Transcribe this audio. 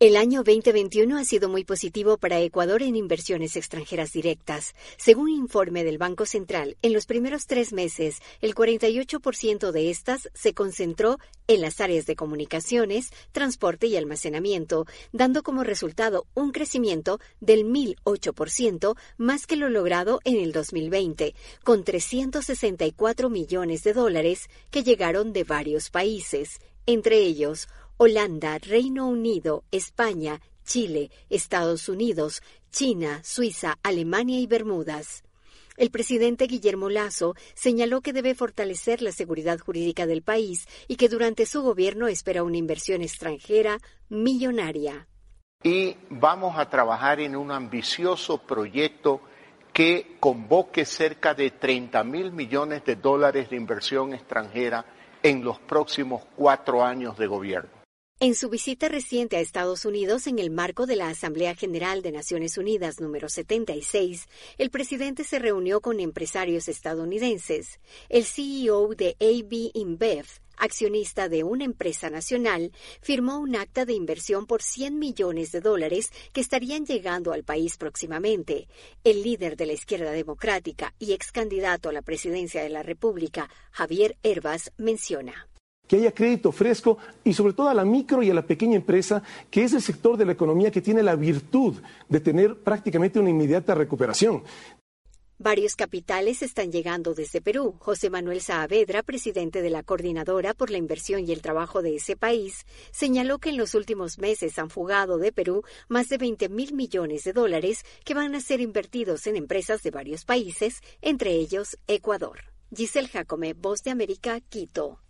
El año 2021 ha sido muy positivo para Ecuador en inversiones extranjeras directas. Según informe del Banco Central, en los primeros 3 meses, el 48% de estas se concentró en las áreas de comunicaciones, transporte y almacenamiento, dando como resultado un crecimiento del 1.008% más que lo logrado en el 2020, con $364 millones que llegaron de varios países, entre ellos Holanda, Reino Unido, España, Chile, Estados Unidos, China, Suiza, Alemania y Bermudas. El presidente Guillermo Lasso señaló que debe fortalecer la seguridad jurídica del país y que durante su gobierno espera una inversión extranjera millonaria. Y vamos a trabajar en un ambicioso proyecto que convoque cerca de $30.000 millones de inversión extranjera en los próximos 4 años de gobierno. En su visita reciente a Estados Unidos en el marco de la Asamblea General de Naciones Unidas número 76, el presidente se reunió con empresarios estadounidenses. El CEO de AB InBev, accionista de una empresa nacional, firmó un acta de inversión por $100 millones que estarían llegando al país próximamente. El líder de la izquierda democrática y ex candidato a la presidencia de la República, Javier Hervas, menciona: que haya crédito fresco y sobre todo a la micro y a la pequeña empresa, que es el sector de la economía que tiene la virtud de tener prácticamente una inmediata recuperación. Varios capitales están llegando desde Perú. José Manuel Saavedra, presidente de la Coordinadora por la Inversión y el Trabajo de ese país, señaló que en los últimos meses han fugado de Perú más de $20.000 millones que van a ser invertidos en empresas de varios países, entre ellos Ecuador. Giselle Jacome, Voz de América, Quito.